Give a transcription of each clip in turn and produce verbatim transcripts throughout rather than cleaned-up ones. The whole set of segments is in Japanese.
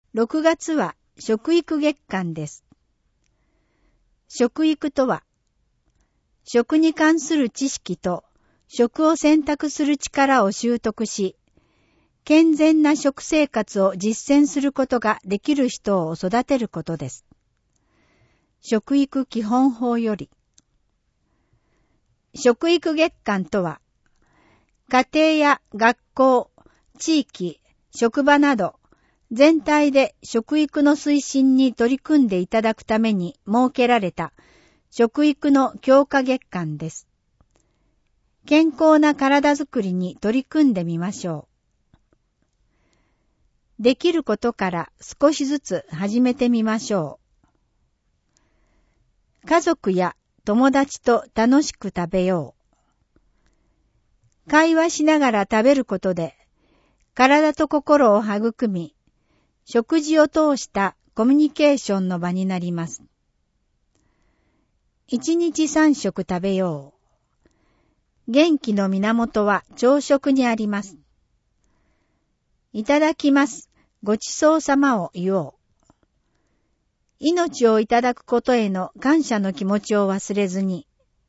ろくがつは食育月間です。食育とは、食に関する知識と食を選択する力を習得し、健全な食生活を実践することができる人を育てることです。食育基本法より。食育月間とは、家庭や学校、地域、職場など、全体で食育の推進に取り組んでいただくために設けられた食育の強化月間です。健康な体づくりに取り組んでみましょう。できることから少しずつ始めてみましょう。家族や友達と楽しく食べよう。会話しながら食べることで、体と心を育み、食事を通したコミュニケーションの場になります。一日三食食べよう。元気の源は朝食にあります。いただきます。ごちそうさまを言おう。命をいただくことへの感謝の気持ちを忘れずに。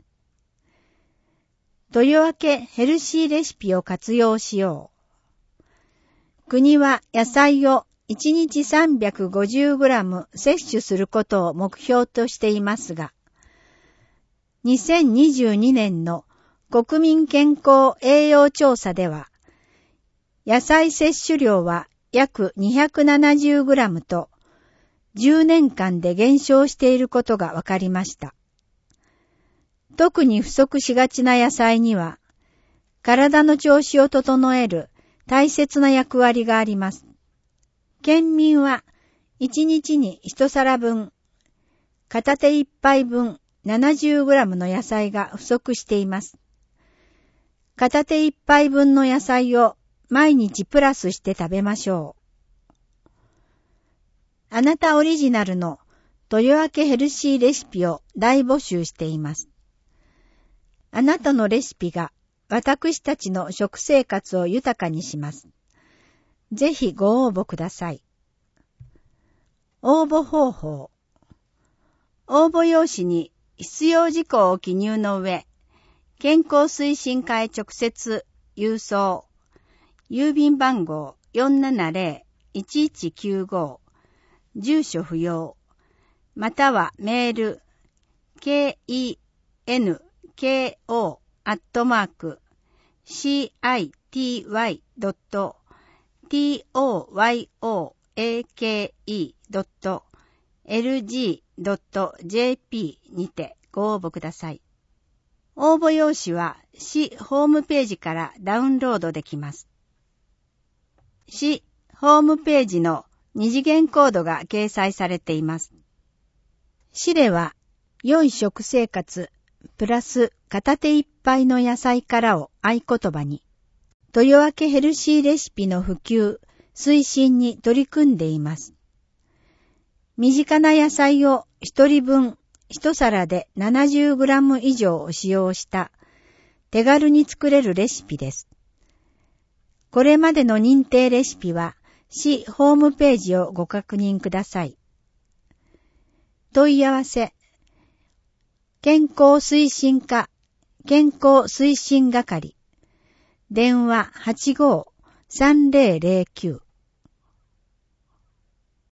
とりわけヘルシーレシピを活用しよう。国は野菜をいちにち さんびゃくごじゅうグラム 摂取することを目標としていますが、にせんにじゅうにねんの国民健康栄養調査では、野菜摂取量は約 にひゃくななじゅうグラム とじゅうねんかんで減少していることが分かりました。特に不足しがちな野菜には、体の調子を整える大切な役割があります。県民はいちにちにいちさらぶん、片手いっぱいぶん ななじゅうグラム の野菜が不足しています。片手いっぱいぶんの野菜を毎日プラスして食べましょう。あなたオリジナルのとりわけヘルシーレシピを大募集しています。あなたのレシピが私たちの食生活を豊かにします。ぜひご応募ください。応募方法。応募用紙に必要事項を記入の上、健康推進課へ直接郵送。郵便番号 よんななぜろいちいちきゅうご、住所不要、またはメール ケーイーエヌケーオー アットマーク シーアイティーワイ ドット トヨアケイ ドット エルジー ドット ジェーピー にてご応募ください。応募用紙は市ホームページからダウンロードできます。市ホームページの二次元コードが掲載されています。市では、良い食生活、プラス片手いっぱいの野菜からを合言葉に、とりわけヘルシーレシピの普及、推進に取り組んでいます。身近な野菜を一人分、一皿で ななじゅうグラム 以上を使用した手軽に作れるレシピです。これまでの認定レシピは市ホームページをご確認ください。問い合わせ。健康推進課、健康推進係。電話 はちごーさんぜろぜろきゅう。